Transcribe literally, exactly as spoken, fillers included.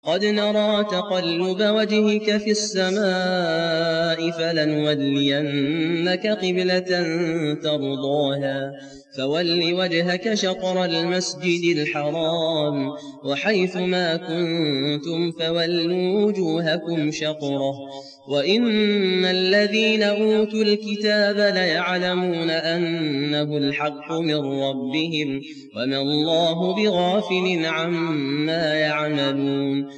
قد نرى تقلب وجهك في السماء فلنولينك قبلة ترضاها فول وجهك شطر المسجد الحرام وحيث ما كنتم فولوا وجوهكم شطره وإن الذين أوتوا الكتاب ليعلمون أنه الحق من ربهم وما الله بغافل عما يعملون